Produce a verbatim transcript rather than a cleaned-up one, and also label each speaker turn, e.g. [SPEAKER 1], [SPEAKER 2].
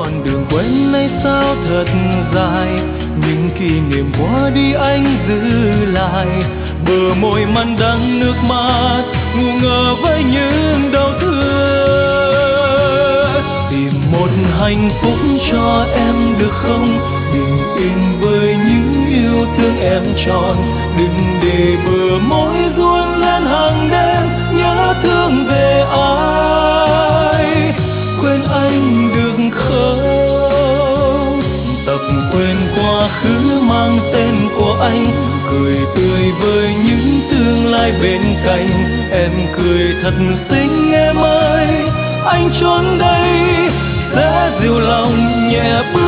[SPEAKER 1] con đường quên nay sao thật dài, những kỷ niệm qua đi anh giữ lại. Bờ môi mặn đắng nước mắt, ngu ngơ với những đau thương. Tìm một hạnh phúc cho em được không, bình yên với những yêu thương em tròn. Đừng để bờ môi run lên hàng đêm nhớ thương về ai. Quên anh được không, tập quên quá khứ mang tên của anh. Cười tươi với những tương lai bên cạnh, em cười thật xinh em ơi. Anh trốn đây sẽ dịu lòng nhẹ bước